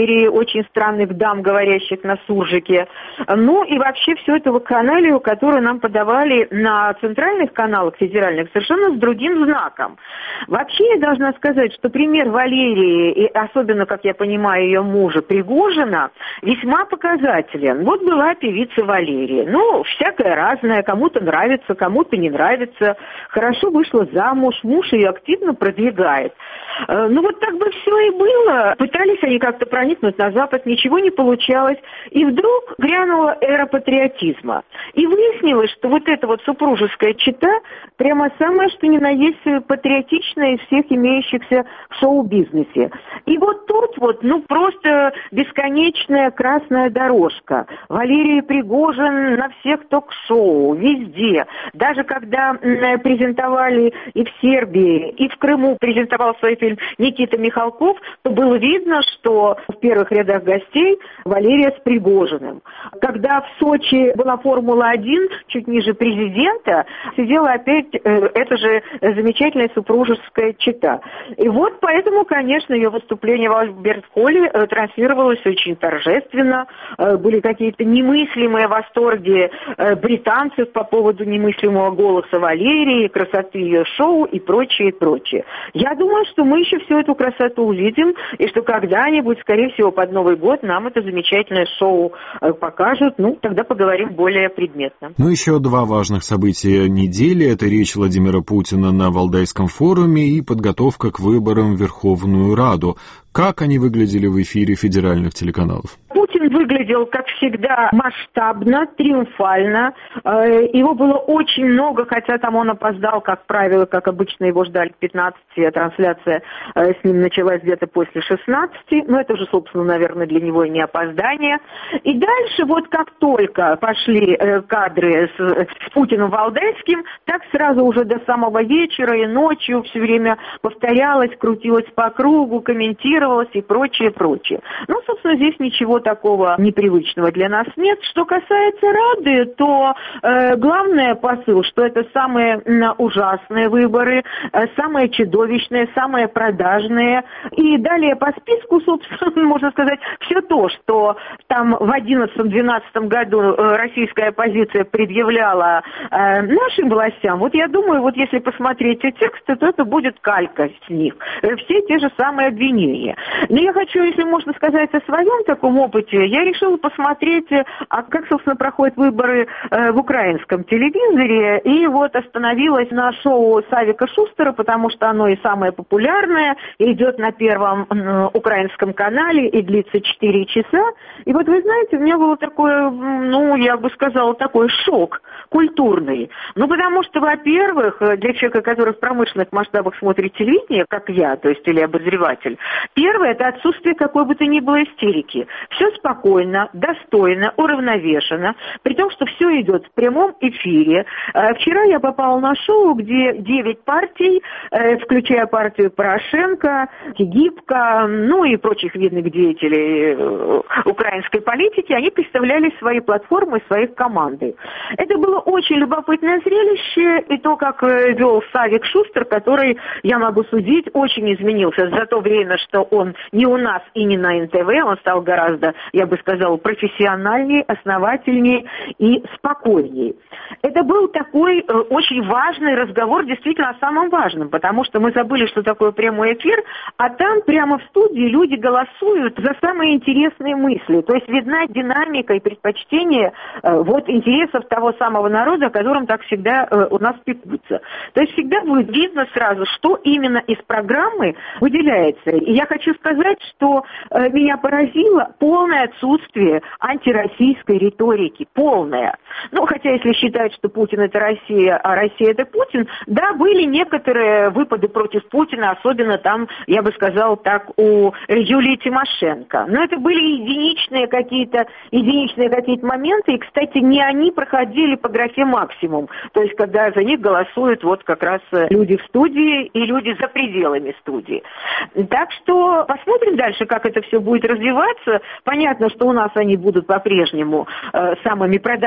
очень странных дам, говорящих на суржике. Ну и вообще всю эту вакханалию, которую нам подавали на центральных каналах федеральных, совершенно с другим знаком. Вообще я должна сказать, что пример Валерии, и особенно, как я понимаю, ее мужа Пригожина, весьма показателен. Вот была певица Валерия. Ну, всякое разное, кому-то нравится, кому-то не нравится. Хорошо вышла замуж, муж ее активно продвигает. Ну вот так бы все и было. Пытались они как-то проникнуть на Запад, ничего не получалось. И вдруг грянула эра патриотизма. И выяснилось, что вот эта вот супружеская чета прямо самое, что ни на есть патриотичная из всех имеющихся в шоу-бизнесе. И вот тут вот, ну просто бесконечная красная дорожка. Валерий Пригожин на всех ток-шоу, везде. Даже когда презентовали и в Сербии, и в Крыму презентовал свой фильм Никита Михалков, то было видно, что в первых рядах гостей Валерия с Пригожиным. Когда в Сочи была Формула-один, чуть ниже президента, сидела опять э, эта же замечательная супружеская чета. И вот поэтому, конечно, ее выступление в Альберт-холле э, транслировалось очень торжественно. Э, были какие-то немыслимые восторги э, британцев по поводу немыслимого голоса Валерии, красоты ее шоу и прочее, и прочее. Я думаю, что мы еще всю эту красоту увидим, и что когда-нибудь, скорее всего, под Новый год нам это замечательное шоу э, покажут. Ну, тогда поговорим более предметно. Ну, еще два важных события недели. Это речь Владимира Путина на Валдайском форуме и подготовка к выборам в Верховную Раду. Как они выглядели в эфире федеральных телеканалов? Путин выглядел, как всегда, масштабно, триумфально. Его было очень много, хотя там он опоздал, как правило, как обычно его ждали к пятнадцати, а трансляция с ним началась где-то после шестнадцати. Но это же, собственно, наверное, для него и не опоздание. И дальше, вот как только пошли кадры с, с Путиным Валдайским, так сразу уже до самого вечера и ночью все время повторялось, крутилось по кругу, комментировалось и прочее, прочее. Ну, собственно, здесь ничего такого непривычного для нас нет. Что касается Рады, то э, главное посыл, что это самые э, ужасные выборы, э, самые чудовищные, самые продажные. И далее по списку, собственно, можно сказать, все то, что там в одиннадцатом-двенадцатом году э, российская оппозиция предъявляла э, нашим властям. Вот я думаю, вот если посмотреть эти тексты, то это будет калька с них. Э, все те же самые обвинения. Но я хочу, если можно сказать о своем таком опыте, я решила посмотреть, а как, собственно, проходят выборы э, в украинском телевизоре, и вот остановилась на шоу Савика Шустера, потому что оно и самое популярное, и идет на первом э, украинском канале, и длится четыре часа. И вот вы знаете, у меня было такое, ну, я бы сказала, такой шок культурный. Ну, потому что, во-первых, для человека, который в промышленных масштабах смотрит телевидение, как я, то есть или обозреватель, первое, это отсутствие какой бы то ни было истерики. Все спокойно, достойно, уравновешенно, при том, что все идет в прямом эфире. Вчера я попала на шоу, где девять партий, включая партию Порошенко, Гибко, ну и прочих видных деятелей украинской политики, они представляли свои платформы, свои команды. Это было очень любопытное зрелище, и то, как вел Савик Шустер, который, я могу судить, очень изменился за то время, что он не у нас и не на эн тэ вэ, он стал гораздо, я бы сказала, профессиональнее, основательнее и спокойнее. Это был такой э, очень важный разговор, действительно о самом важном, потому что мы забыли, что такое прямой эфир, а там прямо в студии люди голосуют за самые интересные мысли. То есть видна динамика и предпочтение э, вот интересов того самого народа, о котором так всегда э, у нас пекутся. То есть всегда будет видно сразу, что именно из программы выделяется. И я хочу сказать, что э, меня поразило полное отсутствие антироссийской риторики. Полное. Ну, хотя если считать, что Путин это Россия, а Россия это Путин, да, были некоторые выпады против Путина, особенно там, я бы сказала так, у Юлии Тимошенко. Но это были единичные какие-то, единичные какие-то моменты, и, кстати, не они проходили по графе максимум. То есть, когда за них голосуют вот как раз люди в студии и люди за пределами студии. Так что посмотрим дальше, как это все будет развиваться. Понятно, что у нас они будут по-прежнему э, самыми продажными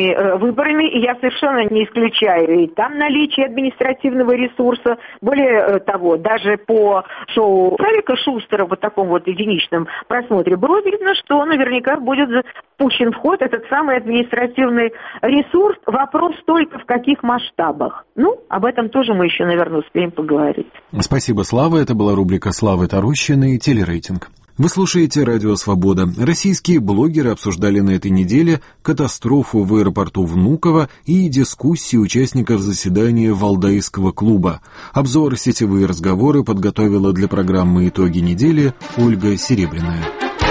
э, выборами, и я совершенно не исключаю и там наличие административного ресурса. Более э, того, даже по шоу Савика Шустера, вот таком вот единичном просмотре, было видно, что наверняка будет пущен в ход этот самый административный ресурс. Вопрос только в каких масштабах. Ну, об этом тоже мы еще, наверное, успеем поговорить. Спасибо, Слава. Это была рубрика Славы Тарущиной «Телерейтинг». Вы слушаете «Радио Свобода». Российские блогеры обсуждали на этой неделе катастрофу в аэропорту Внуково и дискуссии участников заседания Валдайского клуба. Обзор «Сетевые разговоры» подготовила для программы «Итоги недели» Ольга Серебряная.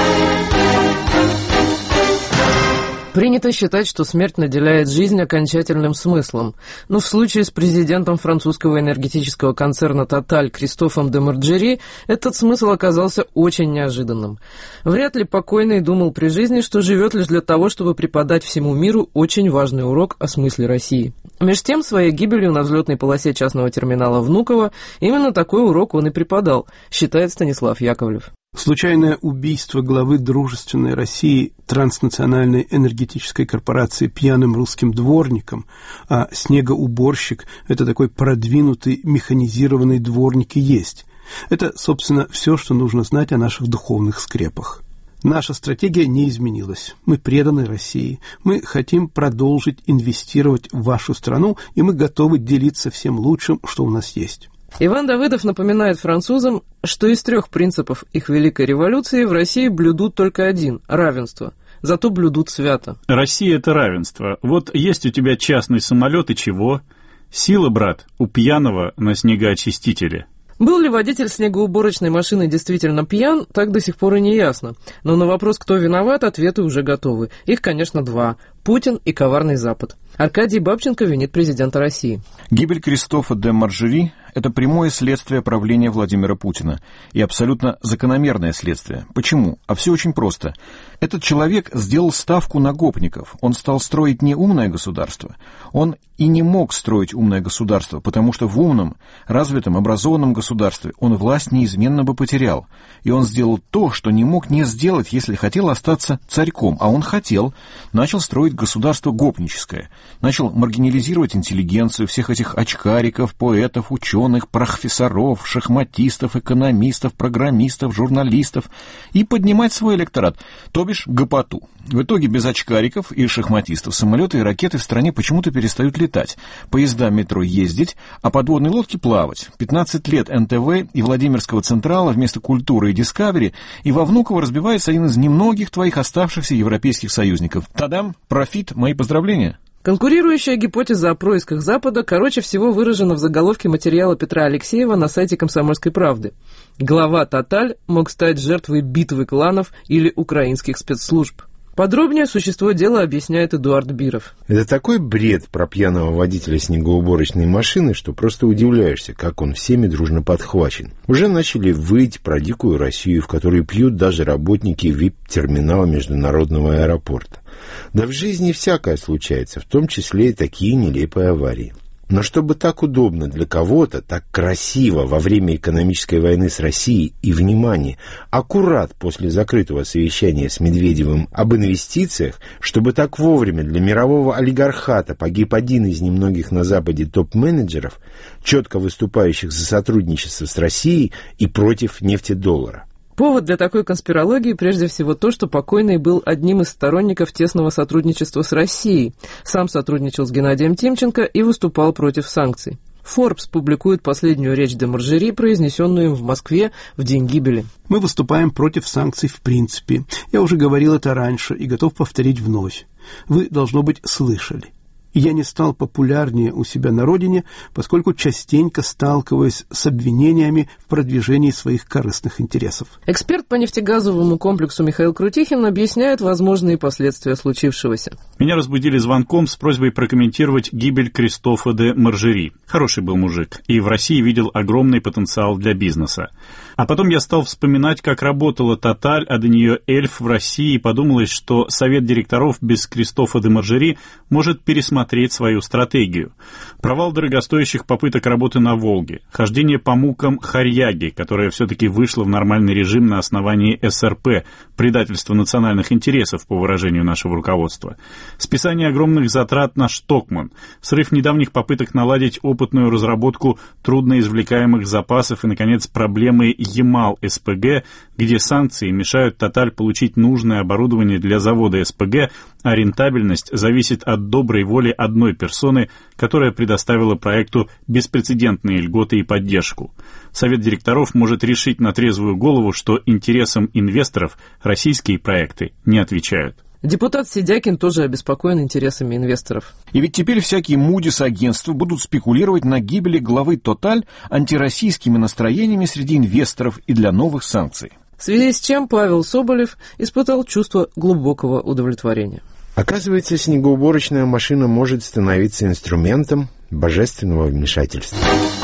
Принято считать, что смерть наделяет жизнь окончательным смыслом. Но в случае с президентом французского энергетического концерна «Тоталь» Кристофом де Марджери этот смысл оказался очень неожиданным. Вряд ли покойный думал при жизни, что живет лишь для того, чтобы преподать всему миру очень важный урок о смысле России. Между тем, своей гибелью на взлетной полосе частного терминала Внуково именно такой урок он и преподал, считает Станислав Яковлев. Случайное убийство главы дружественной России транснациональной энергетической корпорации пьяным русским дворником, а снегоуборщик – это такой продвинутый механизированный дворник и есть. Это, собственно, все, что нужно знать о наших духовных скрепах. Наша стратегия не изменилась. Мы преданы России. Мы хотим продолжить инвестировать в вашу страну, и мы готовы делиться всем лучшим, что у нас есть. Иван Давыдов напоминает французам, что из трех принципов их Великой революции в России блюдут только один – равенство. Зато блюдут свято. Россия – это равенство. Вот есть у тебя частный самолет, и чего? Сила, брат, у пьяного на снегоочистителе. Был ли водитель снегоуборочной машины действительно пьян, так до сих пор и не ясно. Но на вопрос, кто виноват, ответы уже готовы. Их, конечно, два – Путин и коварный Запад. Аркадий Бабченко винит президента России. Гибель Кристофа де Марджери – это прямое следствие правления Владимира Путина. И абсолютно закономерное следствие. Почему? А все очень просто. Этот человек сделал ставку на гопников. Он стал строить не умное государство. Он и не мог строить умное государство, потому что в умном, развитом, образованном государстве он власть неизменно бы потерял. И он сделал то, что не мог не сделать, если хотел остаться царьком. А он хотел. Начал строить государство гопническое. Начал маргинализировать интеллигенцию, всех этих очкариков, поэтов, ученых, профессоров, шахматистов, экономистов, программистов, журналистов и поднимать свой электорат, то бишь гопоту. В итоге без очкариков и шахматистов самолеты и ракеты в стране почему-то перестают летать, поезда метро ездить, а подводные лодки плавать. пятнадцать лет эн тэ вэ и Владимирского Централа вместо культуры и Дискавери, и во Внуково разбивается один из немногих твоих оставшихся европейских союзников. Тадам, профит, мои поздравления. Конкурирующая гипотеза о происках Запада короче всего выражена в заголовке материала Петра Алексеева на сайте «Комсомольской правды». Глава «Тоталь» мог стать жертвой битвы кланов или украинских спецслужб. Подробнее существо дела объясняет Эдуард Биров. Это такой бред про пьяного водителя снегоуборочной машины, что просто удивляешься, как он всеми дружно подхвачен. Уже начали выть про дикую Россию, в которой пьют даже работники ви ай пи-терминала международного аэропорта. Да в жизни всякое случается, в том числе и такие нелепые аварии. Но чтобы так удобно для кого-то, так красиво во время экономической войны с Россией и, внимание, аккурат после закрытого совещания с Медведевым об инвестициях, чтобы так вовремя для мирового олигархата погиб один из немногих на Западе топ-менеджеров, четко выступающих за сотрудничество с Россией и против нефтедоллара. Повод для такой конспирологии прежде всего то, что покойный был одним из сторонников тесного сотрудничества с Россией, сам сотрудничал с Геннадием Тимченко и выступал против санкций. Forbes публикует последнюю речь де Марджери, произнесенную им в Москве в день гибели. Мы выступаем против санкций в принципе. Я уже говорил это раньше и готов повторить вновь. Вы, должно быть, слышали. Я не стал популярнее у себя на родине, поскольку частенько сталкиваюсь с обвинениями в продвижении своих корыстных интересов. Эксперт по нефтегазовому комплексу Михаил Крутихин объясняет возможные последствия случившегося. Меня разбудили звонком с просьбой прокомментировать гибель Кристофа де Марджери. Хороший был мужик и в России видел огромный потенциал для бизнеса. А потом я стал вспоминать, как работала «Тоталь», а до нее «Эльф» в России, и подумалось, что совет директоров без Кристофа де Маржери может пересмотреть свою стратегию. Провал дорогостоящих попыток работы на «Волге», хождение по мукам «Харьяги», которая все-таки вышла в нормальный режим на основании эс эр пэ, предательство национальных интересов, по выражению нашего руководства, списание огромных затрат на «Штокман», срыв недавних попыток наладить опытную разработку трудноизвлекаемых запасов и, наконец, проблемы Ямал-эс пэ гэ, где санкции мешают «Тоталь» получить нужное оборудование для завода эс пэ гэ, а рентабельность зависит от доброй воли одной персоны, которая предоставила проекту беспрецедентные льготы и поддержку. Совет директоров может решить на трезвую голову, что интересам инвесторов российские проекты не отвечают. Депутат Сидякин тоже обеспокоен интересами инвесторов. И ведь теперь всякие Moody's-агентства будут спекулировать на гибели главы «Тоталь» антироссийскими настроениями среди инвесторов и для новых санкций. В связи с чем Павел Соболев испытал чувство глубокого удовлетворения. Оказывается, снегоуборочная машина может становиться инструментом божественного вмешательства.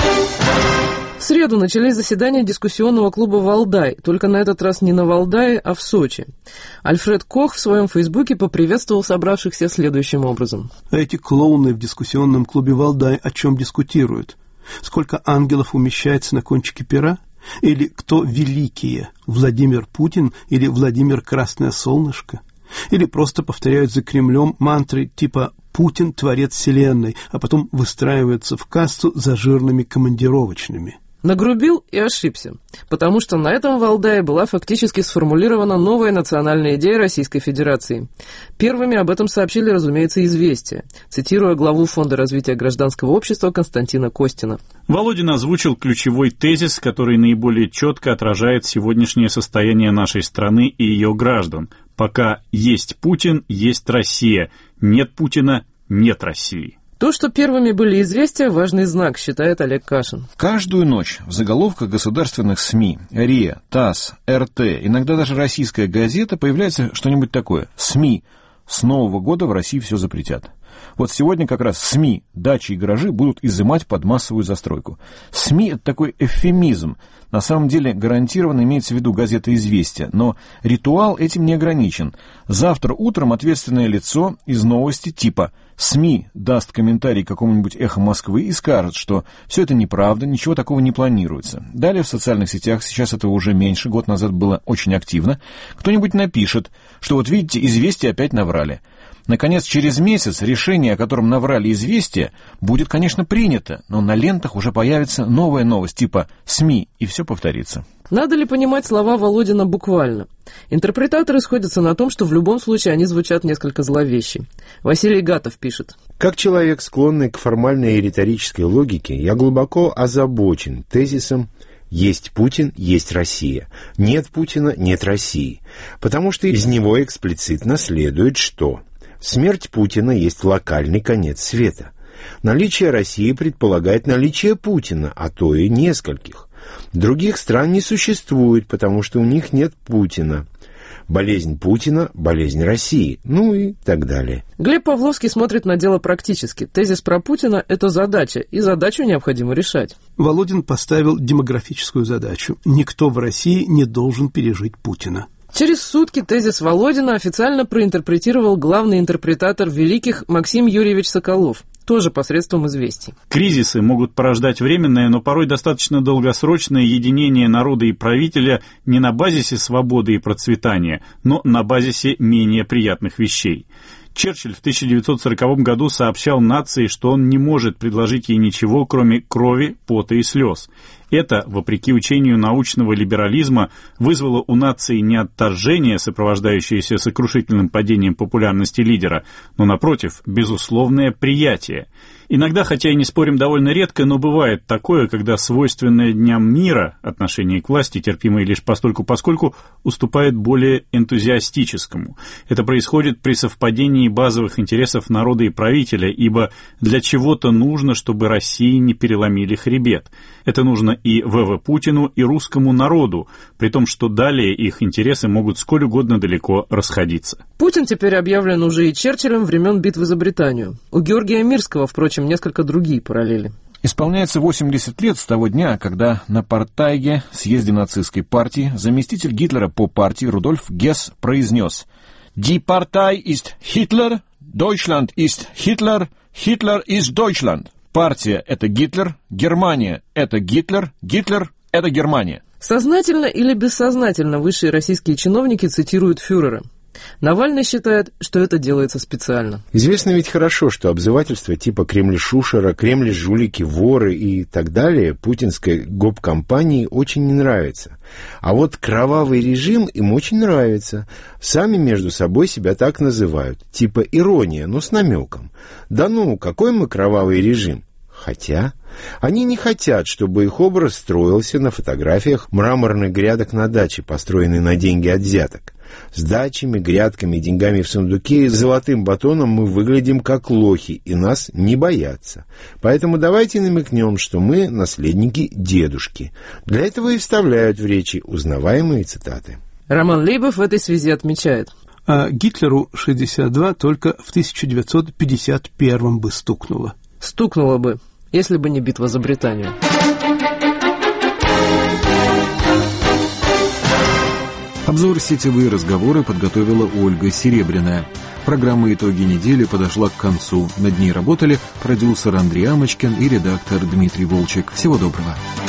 В среду начались заседания дискуссионного клуба «Валдай», только на этот раз не на Валдае, а в Сочи. Альфред Кох в своем фейсбуке поприветствовал собравшихся следующим образом. А эти клоуны в дискуссионном клубе «Валдай» о чем дискутируют? Сколько ангелов умещается на кончике пера? Или кто великие, Владимир Путин или Владимир Красное Солнышко? Или просто повторяют за Кремлем мантры типа «Путин – творец вселенной», а потом выстраиваются в касту за жирными командировочными? Нагрубил и ошибся, потому что на этом Валдае была фактически сформулирована новая национальная идея Российской Федерации. Первыми об этом сообщили, разумеется, «Известия», цитируя главу Фонда развития гражданского общества Константина Костина. Володин озвучил ключевой тезис, который наиболее четко отражает сегодняшнее состояние нашей страны и ее граждан. Пока есть Путин, есть Россия. Нет Путина, нет России. То, что первыми были «Известия», важный знак, считает Олег Кашин. Каждую ночь в заголовках государственных СМИ, РИА, ТАСС, эр тэ, иногда даже «Российская газета» появляется что-нибудь такое. СМИ. С Нового года в России все запретят. Вот сегодня как раз СМИ, дачи и гаражи будут изымать под массовую застройку. СМИ – это такой эвфемизм. На самом деле гарантированно имеется в виду газета «Известия», но ритуал этим не ограничен. Завтра утром ответственное лицо из новости типа «СМИ» даст комментарий какому-нибудь «Эхо Москвы» и скажет, что все это неправда, ничего такого не планируется. Далее в социальных сетях, сейчас этого уже меньше, год назад было очень активно, кто-нибудь напишет, что вот видите, «Известия» опять наврали. Наконец, через месяц решение, о котором наврали «Известия», будет, конечно, принято, но на лентах уже появится новая новость типа «СМИ», и все повторится. Надо ли понимать слова Володина буквально? Интерпретаторы сходятся на том, что в любом случае они звучат несколько зловеще. Василий Гатов пишет. Как человек, склонный к формальной и риторической логике, я глубоко озабочен тезисом «Есть Путин, есть Россия. Нет Путина, нет России». Потому что из него эксплицитно следует, что смерть Путина есть локальный конец света. Наличие России предполагает наличие Путина, а то и нескольких. Других стран не существует, потому что у них нет Путина. Болезнь Путина – болезнь России, ну и так далее. Глеб Павловский смотрит на дело практически. Тезис про Путина – это задача, и задачу необходимо решать. Володин поставил демографическую задачу. Никто в России не должен пережить Путина. Через сутки тезис Володина официально проинтерпретировал главный интерпретатор великих Максим Юрьевич Соколов, тоже посредством «Известий». Кризисы могут порождать временное, но порой достаточно долгосрочное единение народа и правителя не на базисе свободы и процветания, но на базисе менее приятных вещей. Черчилль в тысяча девятьсот сороковом году сообщал нации, что он не может предложить ей ничего, кроме крови, пота и слез. Это, вопреки учению научного либерализма, вызвало у нации не отторжение, сопровождающееся сокрушительным падением популярности лидера, но, напротив, безусловное приятие. Иногда, хотя и не спорим довольно редко, но бывает такое, когда свойственное дням мира отношение к власти, терпимое лишь постольку-поскольку, уступает более энтузиастическому. Это происходит при совпадении базовых интересов народа и правителя, ибо для чего-то нужно, чтобы России не переломили хребет. Это нужно и вэ вэ Путину, и русскому народу, при том, что далее их интересы могут сколь угодно далеко расходиться. Путин теперь объявлен уже и Черчиллем времен битвы за Британию. У Георгия Мирского, впрочем, несколько другие параллели. Исполняется восемьдесят лет с того дня, когда на Партайге, съезде нацистской партии, заместитель Гитлера по партии Рудольф Гесс произнес: «Die Partei ist Hitler, Deutschland ist Hitler, Hitler ist Deutschland». Партия — это Гитлер, Германия — это Гитлер, Гитлер — это Германия. Сознательно или бессознательно высшие российские чиновники цитируют фюрера. Навальный считает, что это делается специально. Известно ведь хорошо, что обзывательства типа «Кремль-шушера», «Кремль-жулики», «воры» и так далее путинской гоп-компании очень не нравится. А вот кровавый режим им очень нравится. Сами между собой себя так называют. Типа ирония, но с намеком. Да ну, какой мы кровавый режим? Хотя они не хотят, чтобы их образ строился на фотографиях мраморных грядок на даче, построенной на деньги от взяток. С дачами, грядками, деньгами в сундуке и золотым батоном мы выглядим как лохи, и нас не боятся. Поэтому давайте намекнем, что мы наследники дедушки. Для этого и вставляют в речи узнаваемые цитаты. Роман Лейбов в этой связи отмечает: а Гитлеру шестьдесят два только в тысяча девятьсот пятьдесят первом бы стукнуло. Стукнуло бы, если бы не битва за Британию. Обзор «Сетевые разговоры» подготовила Ольга Серебряная. Программа «Итоги недели» подошла к концу. Над ней работали продюсер Андрей Амочкин и редактор Дмитрий Волчек. Всего доброго.